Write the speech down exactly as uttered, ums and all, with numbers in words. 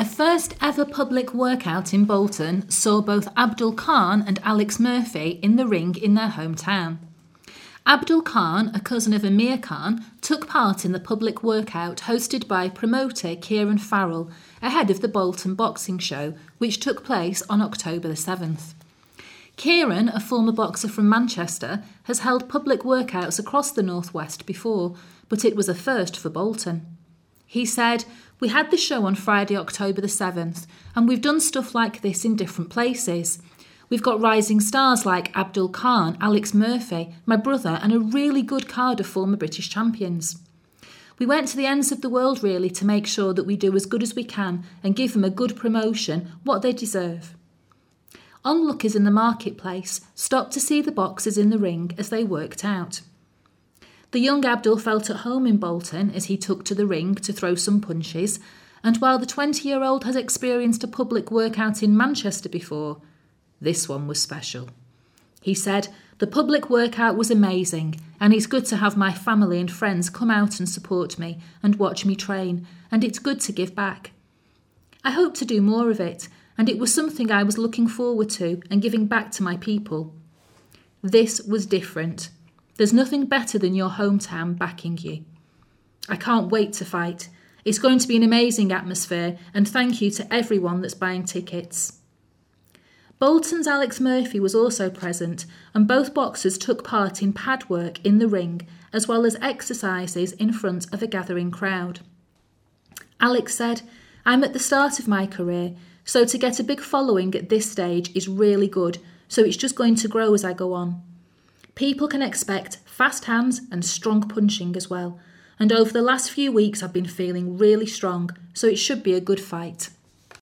A first ever public workout in Bolton saw both Abdul Khan and Alex Murphy in the ring in their hometown. Abdul Khan, a cousin of Amir Khan, took part in the public workout hosted by promoter Kieran Farrell ahead of the Bolton Boxing Show, which took place on October the seventh. Kieran, a former boxer from Manchester, has held public workouts across the Northwest before, but it was a first for Bolton. He said, "We had the show on Friday, October the seventh, and we've done stuff like this in different places. We've got rising stars like Abdul Khan, Alex Murphy, my brother, and a really good card of former British champions. We went to the ends of the world really to make sure that we do as good as we can and give them a good promotion, what they deserve." Onlookers in the marketplace stopped to see the boxers in the ring as they worked out. The young Abdul felt at home in Bolton as he took to the ring to throw some punches, and while the twenty-year-old has experienced a public workout in Manchester before, this one was special. He said, "The public workout was amazing, and it's good to have my family and friends come out and support me and watch me train, and it's good to give back. I hope to do more of it, and it was something I was looking forward to and giving back to my people. This was different. There's nothing better than your hometown backing you. I can't wait to fight. It's going to be an amazing atmosphere, and thank you to everyone that's buying tickets." Bolton's Alex Murphy was also present, and both boxers took part in pad work in the ring, as well as exercises in front of a gathering crowd. Alex said, "I'm at the start of my career, so to get a big following at this stage is really good, so it's just going to grow as I go on. People can expect fast hands and strong punching as well, and over the last few weeks I've been feeling really strong, so it should be a good fight."